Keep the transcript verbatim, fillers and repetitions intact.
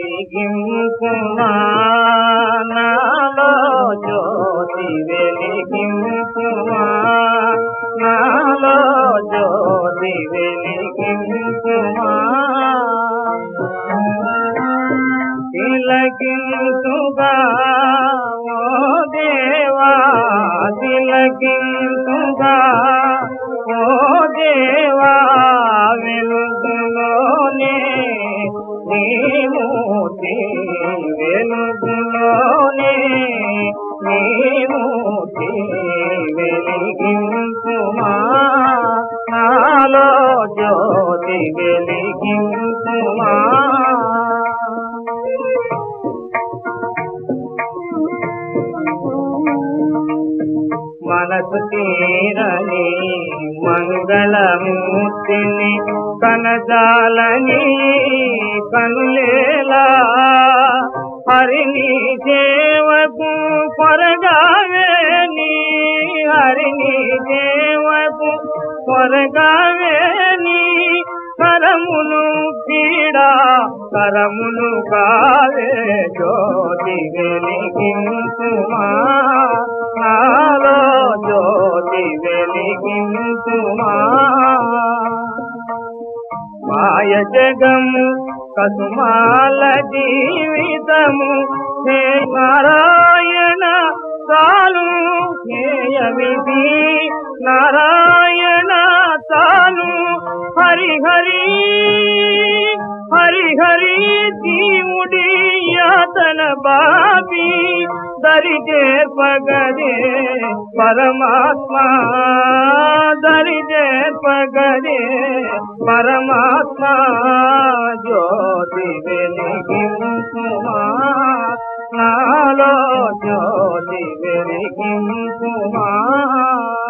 వెలిగింపుమా నాలో జ్యోతి వెలిగింపుమా నాలో జ్యోతి వెలిగింపుమా తిలకింతుగా ఓ దేవా తిలకింతుగా ఓ దేవా వెలుగులోనే నీమూర్తి వెలుగులోనే నీమూర్తి వెలిగింపుమా నాలో జ్యోతి వెలిగింపుమా మనసు తీరని మంగళమూర్తిని కనజాలని కనులేలా హరిని సేవకు కొరగావేని హరిని సేవకు కొరగావేని కరములు పీడా కరములు కావే జ్యోతి వెలిగింపుమా నాలో జ్యోతి వెలిగింపుమా మాయ జగము కసుమాల జీవితము హే నారాయణ చాలు హేయ విధి నారాయణ చాలు హరి హరి హరి హరి జీవుడి యాతన బాబి దరిజే పగదే పరమాత్మ దరిజే పగదే పరమాత్మ జ్యోతి వెలిగింపుమా నాలో జ్యోతి వెలిగింపుమా